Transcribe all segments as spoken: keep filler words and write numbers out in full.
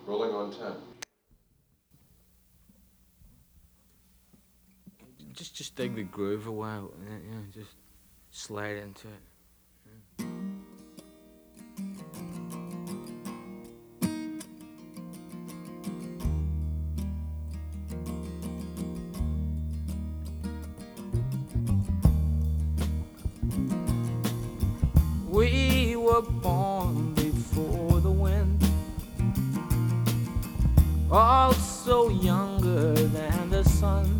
Rolling on ten. Just, just dig the groove a while, and then, you know, just slide into it. We were born before the wind, also younger than the sun.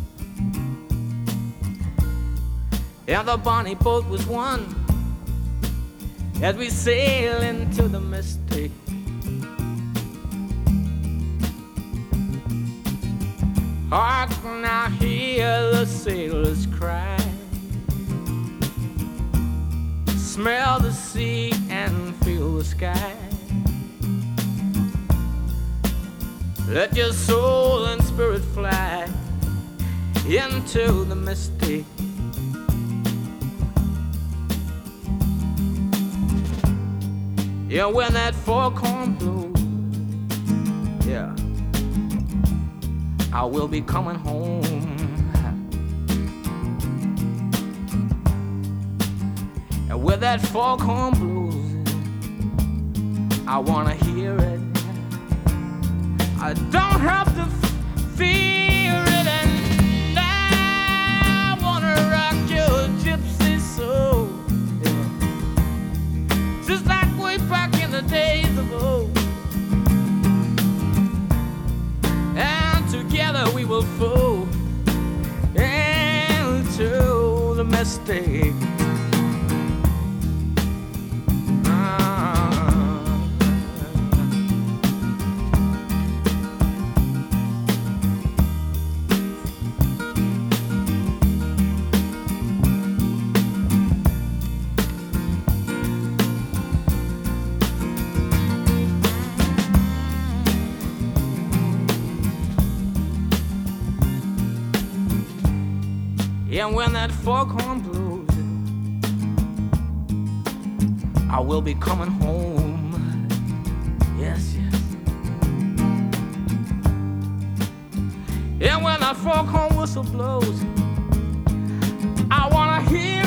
And the bonnie boat was one as we sail into the mystic. Hark now, hear the sailors cry, smell the sea and feel the sky. Let your soul and spirit fly into the mystic. Yeah, when that foghorn blows, yeah, I will be coming home. And when that foghorn blows, I wanna hear it. I don't have to fear it, and I wanna rock your gypsy soul, yeah. Just like way back in the days of old. And together we will fall into the mistake. And when that foghorn blows, I will be coming home. Yes, yes. And when that foghorn whistle blows, I wanna hear